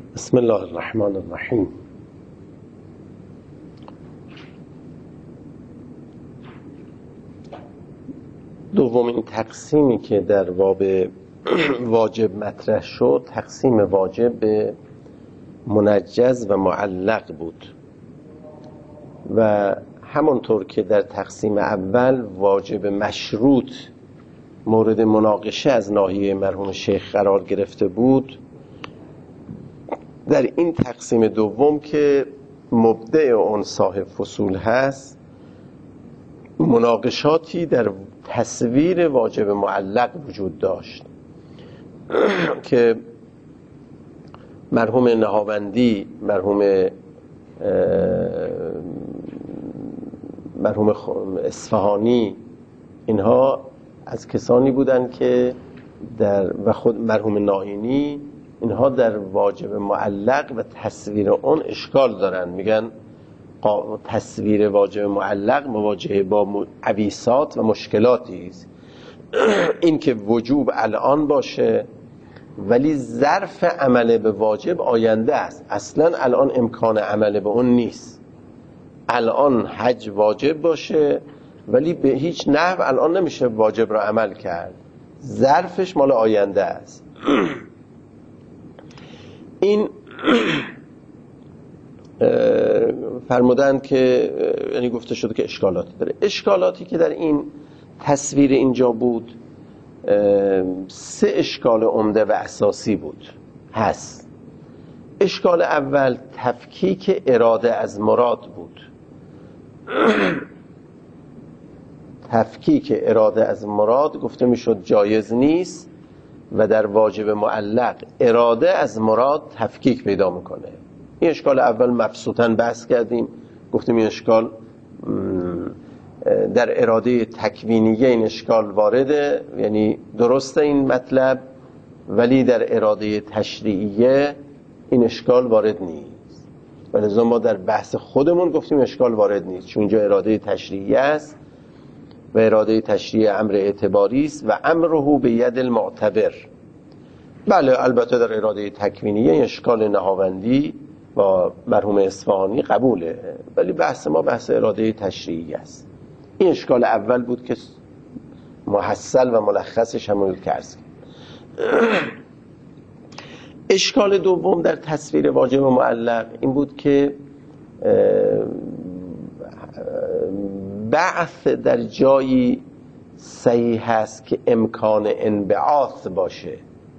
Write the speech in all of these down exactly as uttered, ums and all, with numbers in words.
بسم الله الرحمن الرحیم. دومین تقسیمی که در باب واجب مطرح شد تقسیم واجب به منجز و معلق بود و همانطور که در تقسیم اول واجب مشروط مورد مناقشه از ناحیه مرحوم شیخ قرار گرفته بود، در این تقسیم دوم که مبدع اون صاحب فصول هست مناقشاتی در تصویر واجب معلق وجود داشت که مرحوم نهاوندی، مرحوم مرحوم اصفهانی، اینها از کسانی بودند که در و خود مرحوم ناینی، اینها در واجب معلق و تصویر اون اشکال دارن. میگن تصویر واجب معلق مواجهه با عویصات و مشکلاتی است. این که وجوب الان باشه ولی ظرف عمل به واجب آینده است، اصلا الان امکان عمل به اون نیست. الان حج واجب باشه ولی به هیچ نحو الان نمیشه واجب را عمل کرد، ظرفش مال آینده است. این فرمودن که یعنی گفته شده که اشکالاتی داره. اشکالاتی که در این تصویر اینجا بود سه اشکال عمده و اساسی بود هست. اشکال اول تفکیک اراده از مراد بود. تفکیک اراده از مراد گفته میشد جایز نیست و در واجب معلق اراده از مراد تفکیک پیدا میکنه. این اشکال اول مبسوطاً بحث کردیم، گفتیم این اشکال در اراده تکوینیه این اشکال وارده، یعنی درسته این مطلب، ولی در اراده تشریعیه این اشکال وارد نیست. ولذا ما در بحث خودمون گفتیم اشکال وارد نیست، چون اینجا اراده تشریعیه است و اراده تشریع امر اعتباری است و امره به ید المعتبر. بله البته در اراده تکوینیه اشکال نهاوندی با مرحوم اصفهانی قبوله، ولی بحث ما بحث اراده تشریعی است. این اشکال اول بود که محصل و ملخصش همون که عرض کردم. اشکال دوم در تصویر واجب معلق این بود که بعث در جایی صحیح هست که امکان انبعاث باشه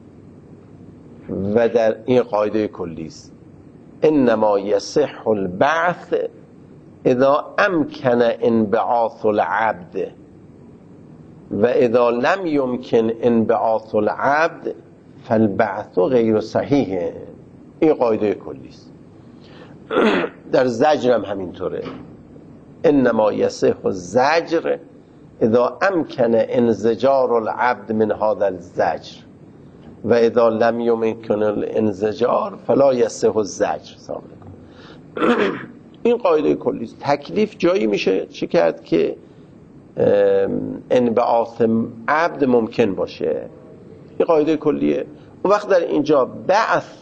و در این قاعده کلی است: انما یصح البعث اذا امکن انبعاث العبد و اذا لم يمكن انبعاث العبد فالبعث غیر صحیح. این قاعده کلی است. در زجر هم همینطوره: انما یصح الزجر اذا امکن انزجار العبد من هذا الزجر و اذا لم يمكن الانزجار فلا یصح الزجر. این قاعده کلی است. تکلیف جایی میشه چی کرد که انبعاث عبد ممکن باشه. این قاعده کلیه. اون وقت در اینجا بعث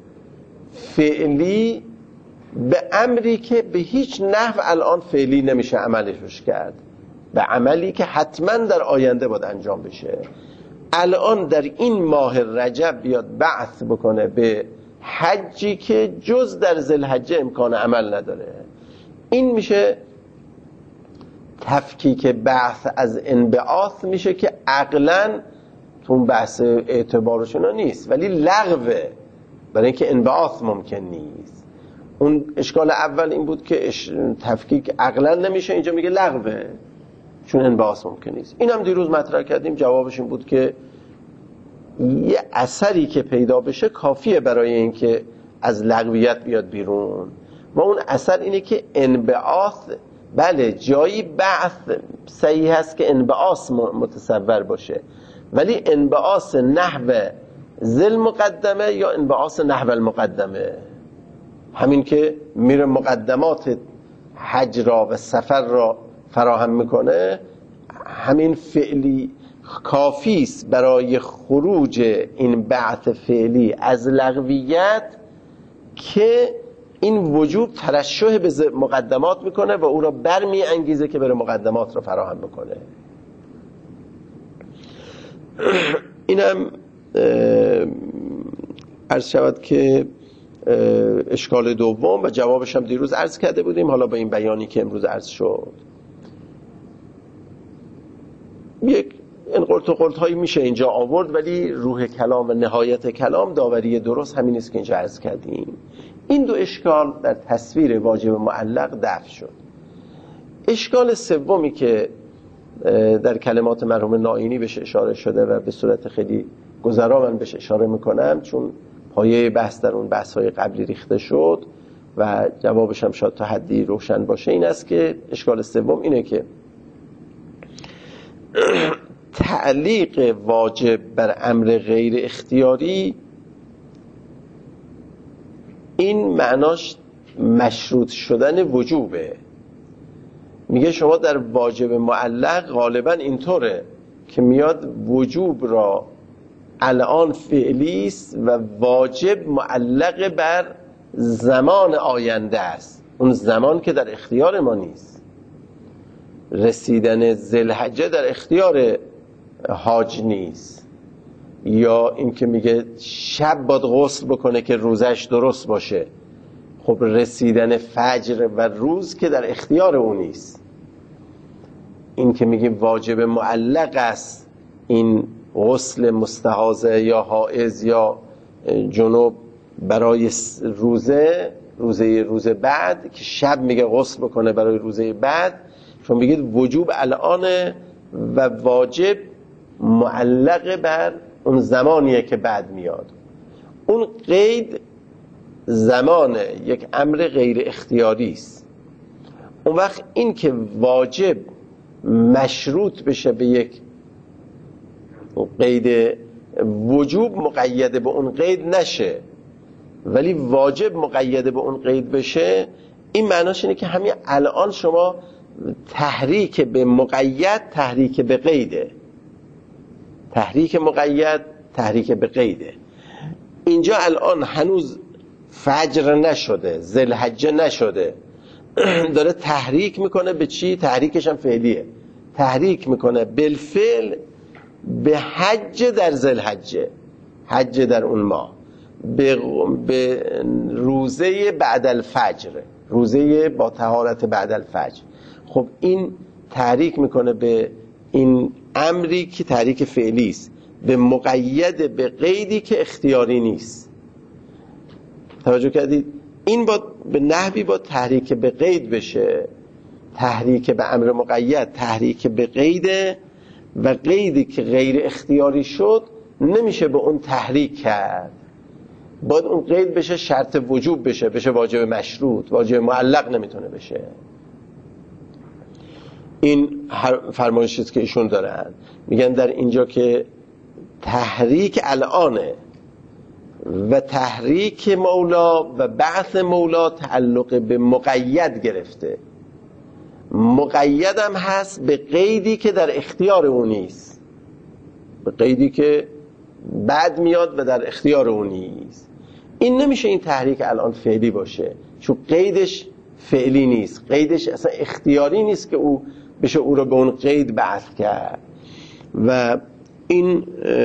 فعلی به امری که به هیچ نحو الان فعلی نمیشه عملش کرد، به عملی که حتما در آینده باید انجام بشه. الان در این ماه رجب بیاد بعث بکنه به حجی که جز در ذوالحجه امکان عمل نداره، این میشه تفکیک بعث از انبعاث میشه که عقلاً تو اون بحث اعتبارشون نیست، ولی لغوه، برای اینکه انبعاث ممکن نیست. اون اشکال اول این بود که تفکیک عقلاً نمیشه، اینجا میگه لغوه چون انبعاث ممکن نیست. این هم دیروز مطرح کردیم، جوابش این بود که یه اثری که پیدا بشه کافیه برای اینکه از لغویت بیاد بیرون و اون اثر اینه که انبعاث، بله جایی بعث صحیح هست که انبعاث متصور باشه، ولی انبعاث نحو ذل مقدمه یا انبعاث نحو المقدمه، همین که میره مقدمات حج را و سفر را فراهم میکنه، همین فعلی کافی است برای خروج این بعث فعلی از لغویت که این وجوب ترشح به مقدمات میکنه و او را برمی انگیزه که بره مقدمات را فراهم بکنه. اینم عرض شود که اشکال دوم و جوابش هم دیروز عرض کرده بودیم. حالا با این بیانی که امروز عرض شد یک این قلت و قلت هایی میشه اینجا آورد، ولی روح کلام و نهایت کلام داوری درست همین است که اینجا عرض کردیم. این دو اشکال در تصویر واجب معلق دفع شد. اشکال سومی که در کلمات مرحوم نائینی بهش اشاره شده و به صورت خیلی گذرا من بهش اشاره میکنم چون پایه بحث در اون بحث های قبلی ریخته شد و جوابش هم شاید تا حدی روشن باشه، این است که اشکال سوم اینه که تعلیق واجب بر امر غیر اختیاری این معناش مشروط شدن وجوبه. میگه شما در واجب معلق غالبا اینطوره که میاد وجوب را الان فعلی است و واجب معلق بر زمان آینده است، اون زمان که در اختیار ما نیست. رسیدن ذوالحجه در اختیار حاج نیست، یا این که میگه شب باید غسل بکنه که روزش درست باشه. خب رسیدن فجر و روز که در اختیار اون نیست. این که میگه واجب معلق است این غسل مستحاضه یا حائض یا جنوب برای روزه روزه روز بعد که شب میگه غسل بکنه برای روزه بعد، چون میگید وجوب الان و واجب معلق بر اون زمانیه که بعد میاد. اون قید زمان یک امر غیر اختیاری است. اون وقت این که واجب مشروط بشه به یک قید وجوب مقید به اون قید نشه، ولی واجب مقید به اون قید بشه، این معناش اینه که همین الان شما تحریک به مقید تحریک به قیده، تحریک مقید تحریک به قیده. اینجا الان هنوز فجر نشده، ذوالحجه نشده، داره تحریک میکنه به چی؟ تحریکش هم فعلیه، تحریک میکنه بالفعل به حج در ذوالحجه، حج در اون ماه، به, به روزه بعد الفجر، روزه با طهارت بعد الفجر. خب این تحریک میکنه به این امری که تحریک فعلی است، به مقید به قیدی که اختیاری نیست. توجه کردید؟ این با به نحوی با تحریک به قید بشه، تحریک به امر مقید تحریک به قیده، و قیدی که غیر اختیاری شد نمیشه به اون تحریک کرد، باید اون قید بشه شرط وجوب بشه، بشه واجب مشروط، واجب معلق نمیتونه بشه. این فرمایشی است که ایشون دارن، میگن در اینجا که تحریک الانه و تحریک مولا و بعث مولا تعلق به مقید گرفته، مقید هم هست به قیدی که در اختیار اون نیست، به قیدی که بعد میاد و در اختیار اون نیست. این نمیشه این تحریک الان فعلی باشه، چون قیدش فعلی نیست، قیدش اصلا اختیاری نیست که او بشه او رو به اون قید بعث کرد. و این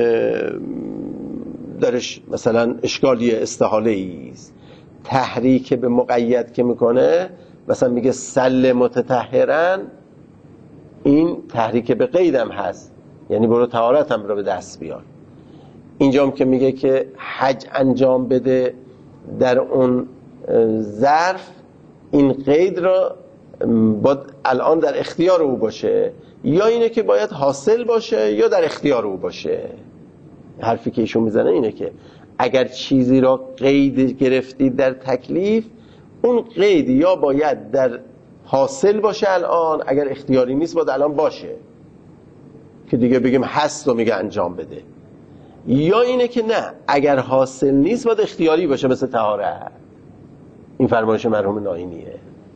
درش مثلا اشکالی استحاله است. تحریک به مقید که میکنه، مثلا میگه سل متطهرن، این تحریک به قیدم هست، یعنی برو طهارت هم رو به دست بیار. اینجام که میگه که حج انجام بده در اون ظرف، این قید را باید الان در اختیار او باشه، یا اینه که باید حاصل باشه یا در اختیار او باشه. حرفی که ایشون میزنه اینه که اگر چیزی را قید گرفتید در تکلیف، اون قید یا باید در حاصل باشه الان، اگر اختیاری نیست باید الان باشه که دیگه بگیم هست و میگه انجام بده، یا اینه که نه، اگر حاصل نیست باید اختیاری باشه مثل طهارت. این فرمایش مرحوم نائینیه.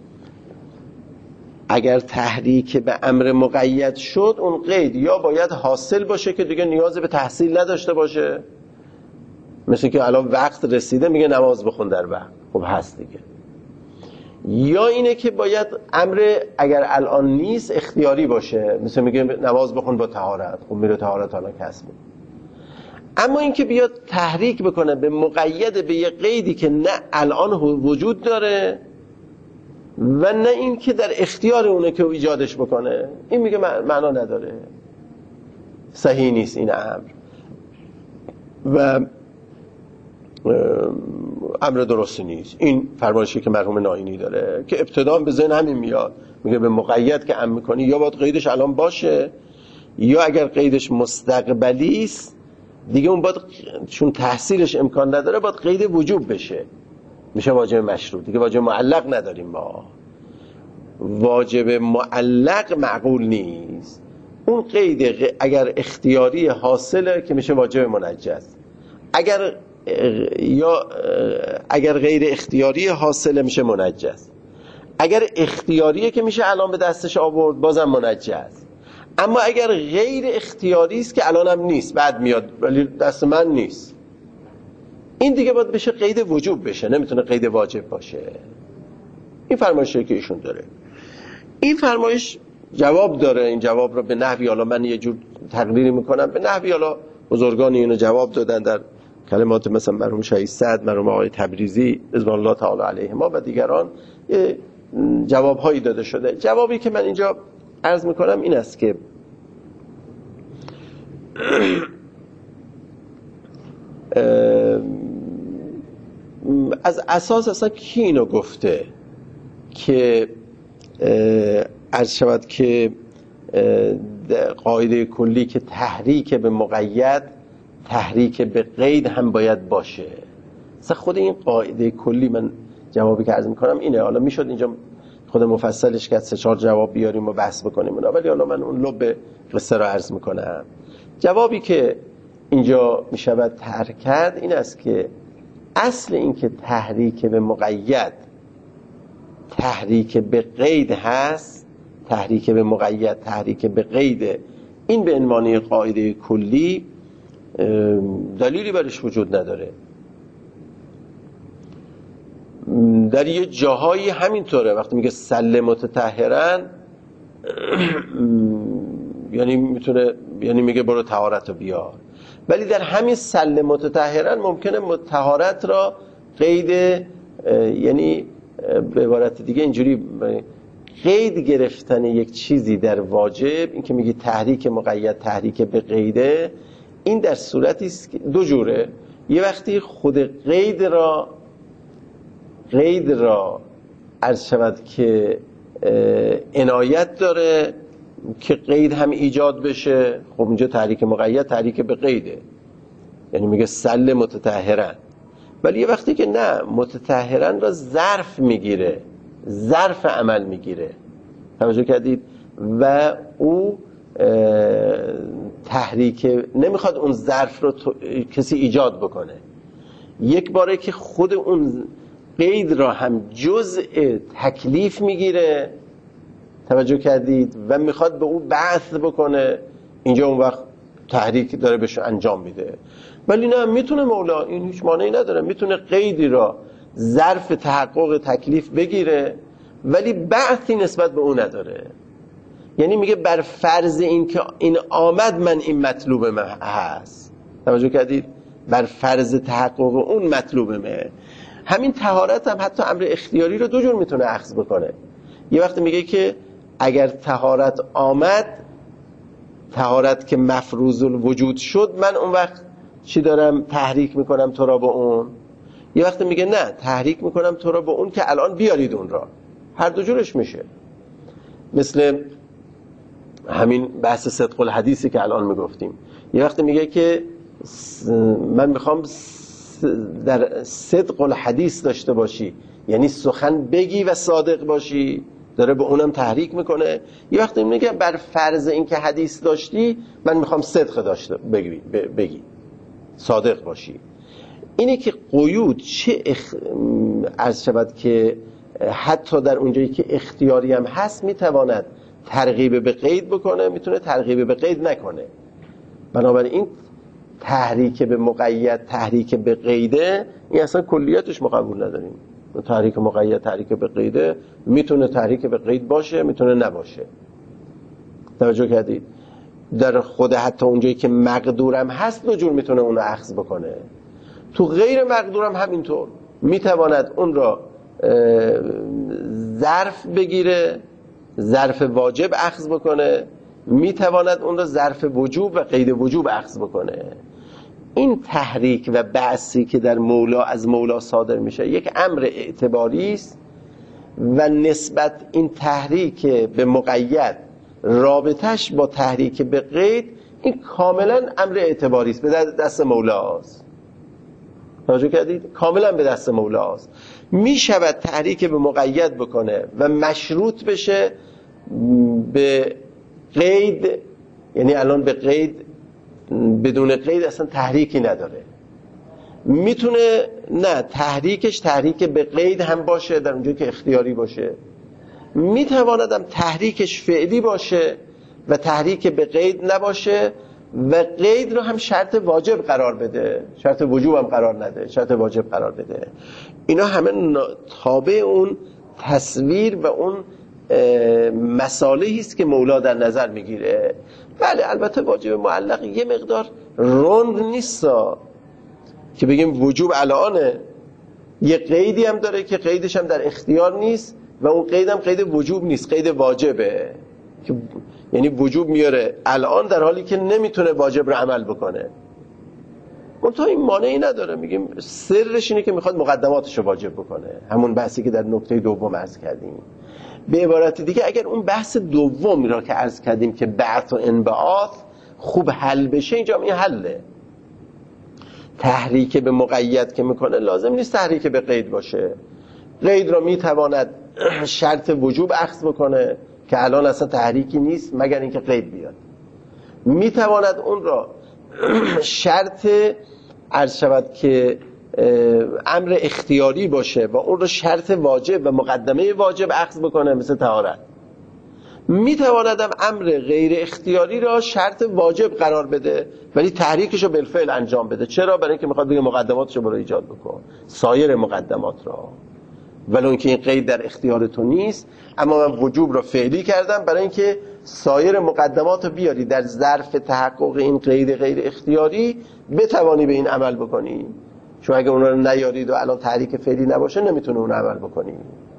اگر تحریک به امر مقید شد، اون قید یا باید حاصل باشه که دیگه نیاز به تحصیل نداشته باشه، مثل که الان وقت رسیده میگه نماز بخون در وقت، خب هست دیگه. یا اینه که باید امر اگر الان نیست اختیاری باشه، مثل میگه نماز بخون با طهارت، خب میره طهارت الان کسب. اما اینکه بیاد تحریک بکنه به مقید به یه قیدی که نه الان وجود داره و نه این که در اختیار اونه که ایجادش بکنه، این میگه معنا نداره، صحیح نیست این امر و امر درستی نیست. این فرمایشی که مرحوم ناینی داره که ابتدا به ذهن همین میاد، میگه به مقید که امر میکنی یا باید قیدش الان باشه، یا اگر قیدش مستقبلی است دیگه اون باید چون تحصیلش امکان نداره باید قید وجوب بشه، میشه واجب مشروط دیگه. واجب معلق نداریم ما، واجب معلق معقول نیست. اون قید اگر اختیاری حاصله که میشه واجب منجز، اگر یا اگر غیر اختیاری حاصله میشه منجز، اگر اختیاریه که میشه الان به دستش آورد بازم منجز. اما اگر غیر اختیاری است که الان هم نیست بعد میاد ولی دست من نیست، این دیگه باید بشه قید وجوب بشه، نمیتونه قید واجب باشه. این فرمایشی که ایشون داره، این فرمایش جواب داره. این جواب رو به نحوی، حالا من یه جور تقریری میکنم، به نحوی حالا بزرگان اینو جواب دادن در کلمات مثلا مرحوم شهید سعد، مرحوم آقای تبریزی رضوان الله تعالی علیهما و دیگران جوابهایی داده شده. جوابی که من اینجا عرض میکنم این است که از اساس اصلا کی اینو گفته که عرض شود که قاعده کلی که تحریک به مقید تحریک به قید هم باید باشه. اصلا خود این قاعده کلی، من جوابی که عرض میکنم اینه. حالا میشد اینجا خود مفصلش که سه چهار جواب بیاریم و بحث بکنیم اونا، ولی حالا من اون لب قصه رو عرض میکنم. جوابی که اینجا میشود طرح کرد این است که اصل این که تحریک به مقید تحریک به قید هست، تحریک به مقید تحریک به قید، این به عنوان قاعده کلی دلیلی برش وجود نداره. در یه جاهایی همینطوره، وقتی میگه سل متطهرن یعنی میتونه، یعنی میگه برو طهارت رو بیار، ولی در همین سل متطهرن ممکنه طهارت را قید، یعنی به عبارت دیگه اینجوری قید گرفتن یک چیزی در واجب، این که میگه تحریک مقید تحریک به قیده، این در صورتی است که دو جوره. یه وقتی خود قید را قید را عرض شود که عنایت داره که قید هم ایجاد بشه، خب اینجا تحریک مقید تحریک به قیده، یعنی میگه سل متطهرن. ولی یه وقتی که نه، متطهرن را ظرف میگیره، ظرف عمل میگیره، توجه کردید، و او تحریک نمیخواد اون ظرف رو کسی ایجاد بکنه، یک باره که خود اون قید را هم جزء تکلیف میگیره، توجه کردید، و میخواد به او بعث بکنه، اینجا اون وقت تحریک داره بهش انجام میده. ولی نه، میتونه مولا، این هیچ مانعی نداره، میتونه قیدی را ظرف تحقق تکلیف بگیره ولی بعثی نسبت به اون نداره. یعنی میگه بر فرض این که این آمد من این مطلوب من هست، توجه کردید، بر فرض تحقق اون مطلوب من. همین طهارت هم حتی امر اختیاری رو دو جور میتونه اخذ بکنه. یه وقت میگه که اگر طهارت آمد، طهارت که مفروض الوجود شد، من اون وقت چی دارم تحریک میکنم تو را با اون. یه وقت میگه نه، تحریک میکنم تو را با اون که الان بیارید اون را. هر دو جورش میشه. مثل همین بحث صدق الحدیثی که الان میگفتیم، یه وقت میگه که من میخوام در صدق الحدیث داشته باشی، یعنی سخن بگی و صادق باشی، داره به اونم تحریک میکنه. یه وقتی میگه بر فرض این که حدیث داشتی، من میخوام صدق داشته بگی, بگی. صادق باشی. اینه که قیود چه اخ... عرض شود که حتی در اونجایی که اختیاری هم هست میتواند ترغیب به قید بکنه، میتونه ترغیب به قید نکنه. بنابراین تحریک به مقید تحریک به قیده، این اصلا کلیاتش ما قبول نداریم. تحریک مقید تحریک به قیده، میتونه تحریک به قید باشه میتونه نباشه. توجه کردید؟ در خود حتی اونجایی که مقدورم هست دو جور میتونه اون رو اخذ بکنه. تو غیر مقدورم همینطور میتواند اون را ظرف بگیره، ظرف واجب اخذ بکنه، میتواند اون را ظرف وجوب و قید وجوب اخذ بکنه. این تحریک و بعثی که در مولا از مولا صادر میشه یک امر اعتباری است و نسبت این تحریک به مقید رابطش با تحریک به قید این کاملا امر اعتباری است، به دست مولاست. توجه کردید؟ کاملا به دست مولاست. میشود تحریک به مقید بکنه و مشروط بشه به قید، یعنی الان به قید بدون قید اصلا تحریکی نداره. میتونه نه تحریکش تحریک به قید هم باشه در اونجایی که اختیاری باشه، میتواندم تحریکش فعلی باشه و تحریک به قید نباشه و قید رو هم شرط واجب قرار بده، شرط وجوب هم قرار نده، شرط واجب قرار بده. اینا همه تابع اون تصویر و اون مصالحی است که مولا در نظر میگیره. بله البته واجب معلق یه مقدار روند نیستا که بگیم وجوب الانه، یه قیدی هم داره که قیدش هم در اختیار نیست و اون قید هم قید وجوب نیست، قید واجبه که یعنی وجوب میاره الان در حالی که نمیتونه واجب رو عمل بکنه. منتها این مانعی نداره، میگیم سرش اینه که میخواد مقدماتش رو واجب بکنه، همون بحثی که در نکته دوم عرض کردیم. به عبارت دیگه اگر اون بحث دومی را که عرض کردیم که بعث و انبعاث خوب حل بشه، اینجا این حله. تحریک به مقید که میکنه لازم نیست تحریک به قید باشه. قید را میتواند شرط وجوب اخذ بکنه که الان اصلا تحریکی نیست مگر اینکه قید بیاد. میتواند اون را شرط عرض شود که امر اختیاری باشه و اون رو شرط واجب و مقدمه واجب اخذ بکنه مثل طهارت. میتواندم امر غیر اختیاری را شرط واجب قرار بده ولی تحریکش رو بالفعل انجام بده. چرا؟ برای اینکه میخواد بگه مقدماتش رو برای ایجاد بکن، سایر مقدمات را، ولو اینکه این قید در اختیار تو نیست، اما من وجوب را فعلی کردم برای اینکه سایر مقدمات رو بیاری در ظرف تحقق این قید غیر اختیاری بتوانی به این عمل بکنی. چون اگه اونا رو نیارید و الان تحریک فعلی نباشه نمیتونه اون عمل بکنی.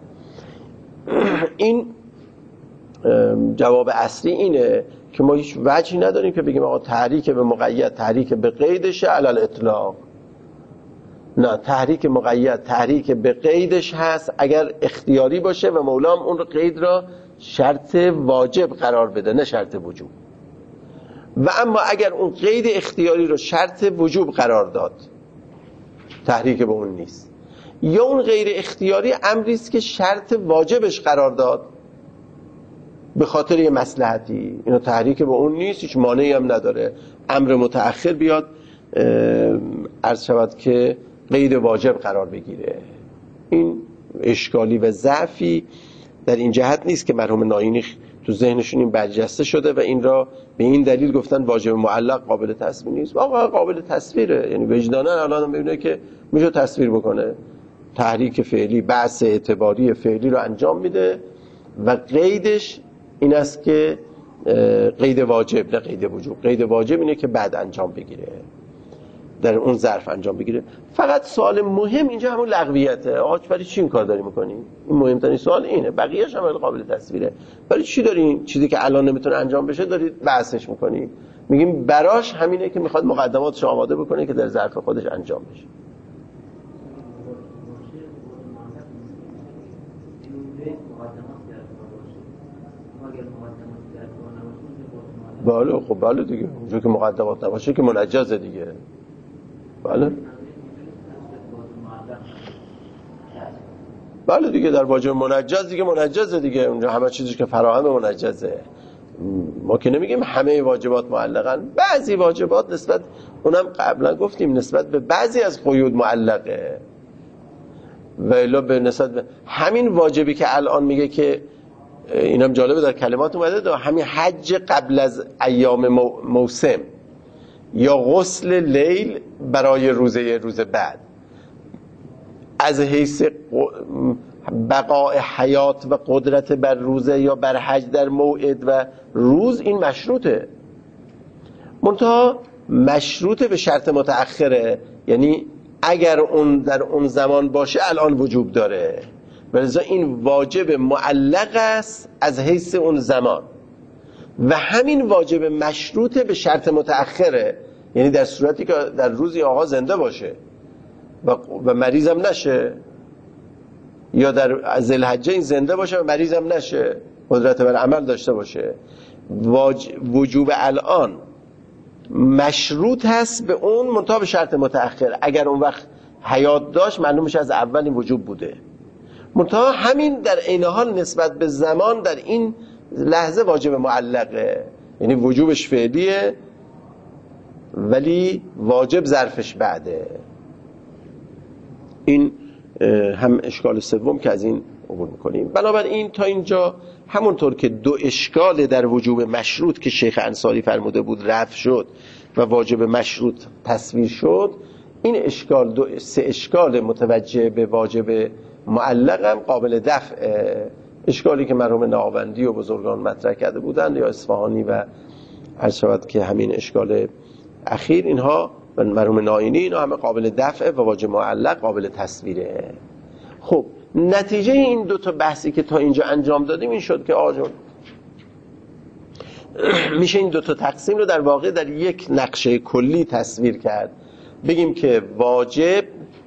این جواب اصلی اینه که ما هیچ وجهی نداریم که بگیم آقا تحریک به مقید تحریک به قیدشه علل اطلاق. نه، تحریک مقید تحریک به قیدش هست اگر اختیاری باشه و مولا اون رو قید را شرط واجب قرار بده نه شرط وجوب. و اما اگر اون قید اختیاری رو شرط وجوب قرار داد تحریک به اون نیست، یا اون غیر اختیاری امری است که شرط واجبش قرار داد به خاطر یه مصلحتی، اینا تحریک به اون نیست، هیچ مانعی هم نداره امر متأخر بیاد عرض شود که قید واجب قرار بگیره. این اشکالی و ضعفی در این جهت نیست که مرحوم ناینی تو ذهنشون این برجسته شده و این را به این دلیل گفتن واجب معلق قابل تصویر نیست. واقعا قابل تصویره، یعنی وجدانا الان میبینه که میشه تصویر بکنه. تحریک فعلی بعث اعتباری فعلی رو انجام میده و قیدش این است که قید واجب نه قید وجوب. قید واجب اینه که بعد انجام بگیره، در اون ظرف انجام بگیره. فقط سوال مهم اینجا همون لغویته. آقا برای چی این کار داری میکنی؟ این مهمترین سوال اینه، بقیه‌اش هم قابل تصویره. برای چی داری این چیزی که الان نمیتونه انجام بشه داری بحثش میکنی؟ میگیم براش همینه که میخواد مقدماتش آماده بکنه که در ظرف خودش انجام بشه. بله خب بله دیگه، اونجا که مقدمات نباشه که منجزه دیگه. بله بله دیگه، در واجب منجز دیگه منجزه دیگه، اونجا همه چیزی که فراهم منجزه. ما که نمیگیم همه واجبات معلقن، بعضی واجبات نسبت، اونم قبلا گفتیم نسبت به بعضی از قیود معلقه، و الا به نسبت به همین واجبی که الان میگه که اینم جالبه در کلمات اومده ده، همین حج قبل از ایام موسم یا غسل لیل برای روزه روز بعد، از حیث بقای حیات و قدرت بر روزه یا بر حج در موعد و روز این مشروطه، منتها مشروطه به شرط متأخره، یعنی اگر اون در اون زمان باشه الان وجوب داره، ولذا این واجب معلق است از حیث اون زمان، و همین واجب مشروطه به شرط متأخره، یعنی در صورتی که در روزی آقا زنده باشه و, و مریضم نشه، یا در ذوالحجه این زنده باشه و مریضم نشه، قدرت بر عمل داشته باشه، واج... وجوب الان مشروط هست به اون، منتها به شرط متأخر. اگر اون وقت حیات داشت معلوم میشه از اول این وجوب بوده، منتها همین در عین حال نسبت به زمان در این لحظه واجب معلقه، یعنی وجوبش فعلیه ولی واجب ظرفش بعده. این هم اشکال سوم که از این عبور میکنیم. بنابراین تا اینجا همونطور که دو اشکال در وجوب مشروط که شیخ انصاری فرموده بود رفع شد و واجب مشروط تصویر شد، این اشکال دو سه اشکال متوجه به واجب معلق هم قابل دفع، اشکالی که مرحوم نهاوندی و بزرگان مطرح کرده بودند یا اصفهانی و عرض شود که همین اشکال اخیر، اینها و مرحوم ناینی، اینا همه قابل دفع و واجب معلق قابل تصویره. خب نتیجه این دو تا بحثی که تا اینجا انجام دادیم این شد که آجون میشه این دو تا تقسیم رو در واقع در یک نقشه کلی تصویر کرد. بگیم که واجب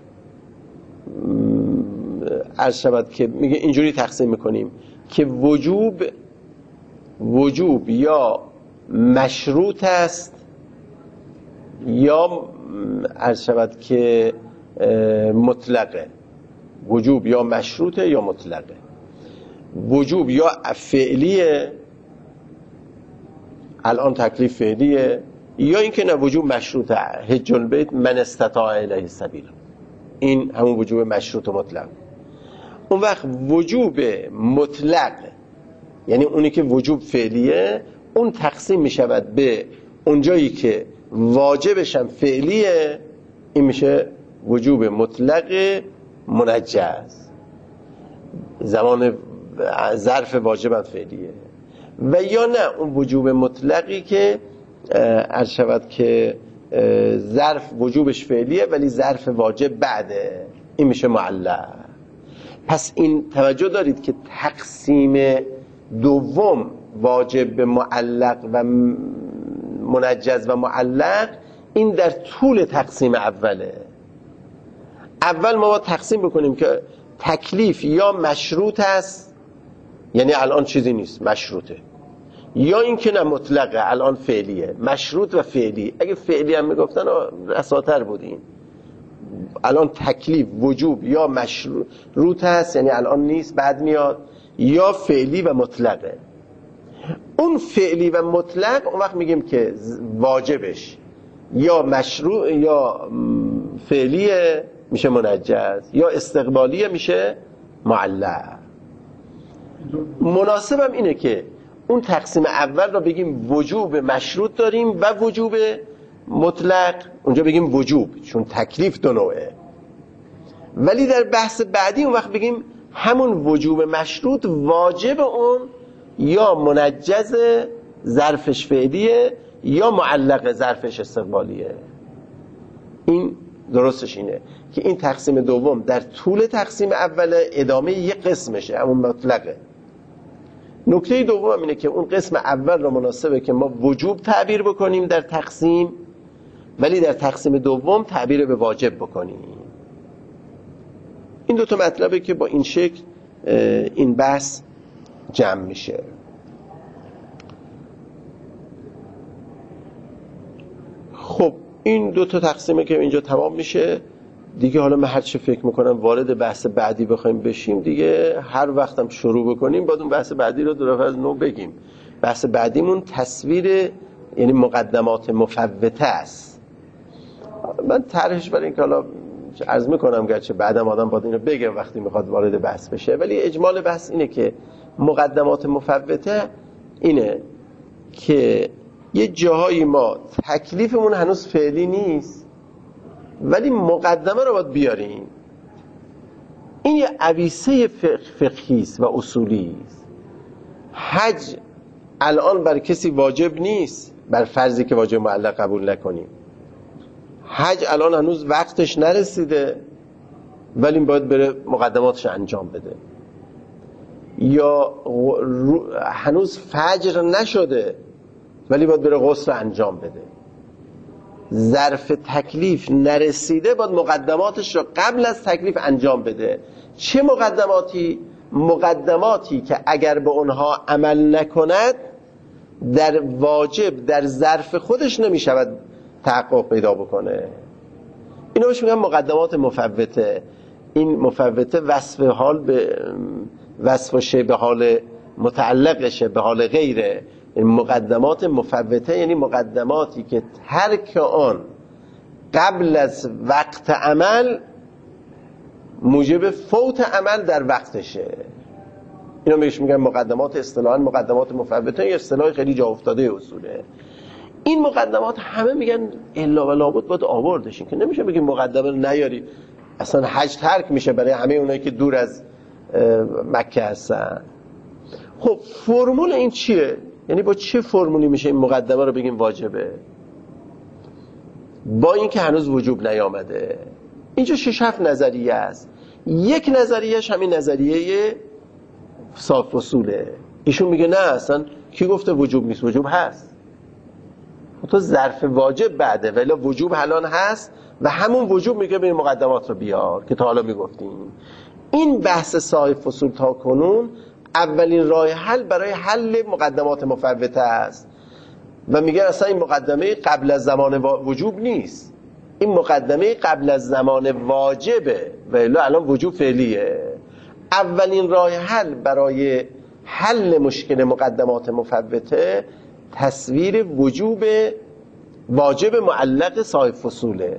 عرض شود که میگه اینجوری تقسیم میکنیم که وجوب وجوب یا مشروط است یا عرض شود که مطلقه. وجوب یا مشروطه یا مطلقه. وجوب یا فعلیه، الان تکلیف فعلیه، یا اینکه نه وجوب مشروطه، حج البیت من استطاع الیه سبیلا، این همون وجوب مشروط و مطلق. اون وقت وجوب مطلق یعنی اونی که وجوب فعلیه، اون تقسیم می شود به اونجایی که واجبش هم فعلیه، این میشه وجوب مطلق منجز، زمان ظرف واجب هم فعلیه. و یا نه اون وجوب مطلقی که عرض شود که ظرف وجوبش فعلیه ولی ظرف واجب بعده، این میشه معلق. پس این توجه دارید که تقسیم دوم واجب به معلق و منجز و معلق این در طول تقسیم اوله. اول ما باید تقسیم بکنیم که تکلیف یا مشروط است، یعنی الان چیزی نیست مشروطه، یا این که نه مطلقه الان فعلیه. مشروط و فعلی، اگه فعلی هم میگفتن رساتر بودین. الان تکلیف وجوب یا مشروط هست، یعنی الان نیست بعد میاد، یا فعلی و مطلقه. اون فعلی و مطلق اون وقت میگیم که واجبش یا مشروع یا فعلیه میشه منجز، یا استقبالیه میشه معلق. مناسبم اینه که اون تقسیم اول را بگیم وجوب مشروط داریم و وجوب مطلق، اونجا بگیم وجوب چون تکلیف دو نوعه، ولی در بحث بعدی اون وقت بگیم همون وجوب مشروط واجب اون یا منجز ظرفش فعلیه یا معلق ظرفش استقبالیه. این درستش اینه که این تقسیم دوم در طول تقسیم اول ادامه یک قسمشه، همون مطلقه. نکته دوم اینه که اون قسم اول رو مناسبه که ما وجوب تعبیر بکنیم در تقسیم، ولی در تقسیم دوم تعبیر به واجب بکنیم. این دو تا مطلبه که با این شکل این بحث جمع میشه. خب این دو تا تقسیمه که اینجا تمام میشه دیگه. حالا من هر چه فکر میکنم وارد بحث بعدی بخوایم بشیم دیگه، هر وقتم شروع بکنیم باید اون بحث بعدی رو دو دفعه از نو بگیم. بحث بعدیمون تصویر یعنی مقدمات مفوته است. من طرحش برای اینکه حالا عرض میکنم گرچه بعدم آدم باید اینو بگه وقتی میخواد وارد بحث بشه، ولی اجمال بحث اینه که مقدمات مفوته اینه که یه جاهایی ما تکلیفمون هنوز فعلی نیست ولی مقدمه رو باید بیاریم. این یه عویسه فقهی است و اصولی است. حج الان بر کسی واجب نیست، بر فرضی که واجب معلق قبول نکنیم. حج الان هنوز وقتش نرسیده ولی باید بره مقدماتش انجام بده. یا هنوز فجر نشده ولی باید بره غسل انجام بده. ظرف تکلیف نرسیده باید مقدماتش رو قبل از تکلیف انجام بده. چه مقدماتی؟ مقدماتی که اگر به اونها عمل نکند در واجب در ظرف خودش نمیشود تحقق پیدا بکنه. اینو بهش میگن مقدمات مفوته. این مفوته وصف حال به وصف شه به حال متعلقشه به حال غیره. این مقدمات مفوته یعنی مقدماتی که ترک آن قبل از وقت عمل موجب فوت عمل در وقتشه. اینو بهش میگن مقدمات. اصطلاحاً مقدمات مفوته یه اصطلاح خیلی جا افتاده اصوله. این مقدمات همه میگن الا و لابد باید آوردش. این که نمیشه بگیم مقدمه نیاری اصلا حج ترک میشه برای همه اونایی که دور از مکه هستن. خب فرمول این چیه؟ یعنی با چه فرمولی میشه این مقدمه رو بگیم واجبه با این که هنوز وجوب نیامده؟ اینجا شش هفت نظریه است. یک نظریهش همین نظریه صاف اصوله. ایشون میگه نه اصلا کی گفته وجوب نیست؟ وجوب هست. تو ظرف واجب بعده ولی وجوب الان هست و همون وجوب میگه به مقدمات رو بیار که تا حالا میگفتیم. این بحث صاحب اصول تا کنون اولین راه حل برای حل مقدمات مفوته است و میگه اصلا این مقدمه قبل از زمان وجوب نیست، این مقدمه قبل از زمان واجبه و الا الان وجوب فعلیه. اولین راه حل برای حل مشکل مقدمات مفوته تصویر وجوب واجب معلق صاحب اصوله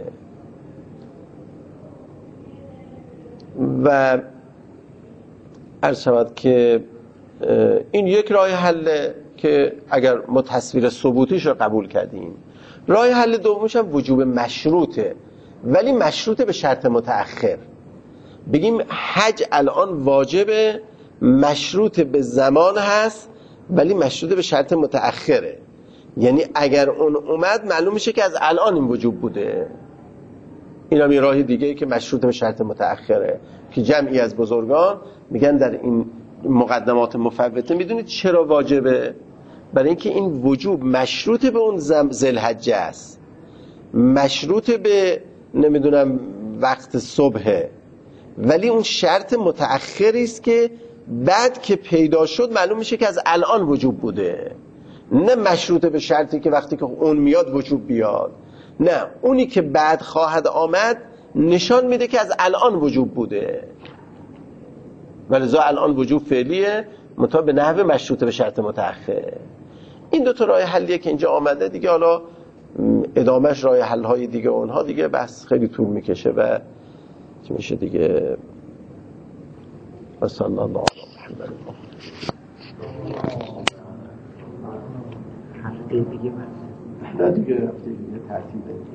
و عرض شود که این یک راه حل که اگر ما تصویر ثبوتیش رو قبول کردیم. راه حل دومش هم وجوب مشروطه ولی مشروطه به شرط متأخر. بگیم حج الان واجبه مشروط به زمان هست ولی مشروط به شرط متأخره. یعنی اگر اون اومد معلوم میشه که از الان این وجوب بوده. این هم یه راه دیگه که مشروط به شرط متأخره که جمعی از بزرگان میگن در این مقدمات مفوته میدونید چرا واجبه؟ برای اینکه این وجوب مشروط به اون ذوالحجه است، مشروط به نمیدونم وقت صبحه ولی اون شرط متأخری است که بعد که پیدا شد معلوم میشه که از الان وجوب بوده. نه مشروط به شرطی که وقتی که اون میاد وجوب بیاد، نه اونی که بعد خواهد آمد نشان میده که از الان وجوب بوده ولذا الان وجوب فعلیه منتها به نحو مشروط به شرط متأخر. این دو تا راه حلیه که اینجا آمده دیگه. حالا ادامهش راه حل های دیگه اونها دیگه بس خیلی طول میکشه و چی میشه دیگه. صلی الله علیه محمد. هفته دیگه بس. نه دیگه هفته دیگه تعطیله.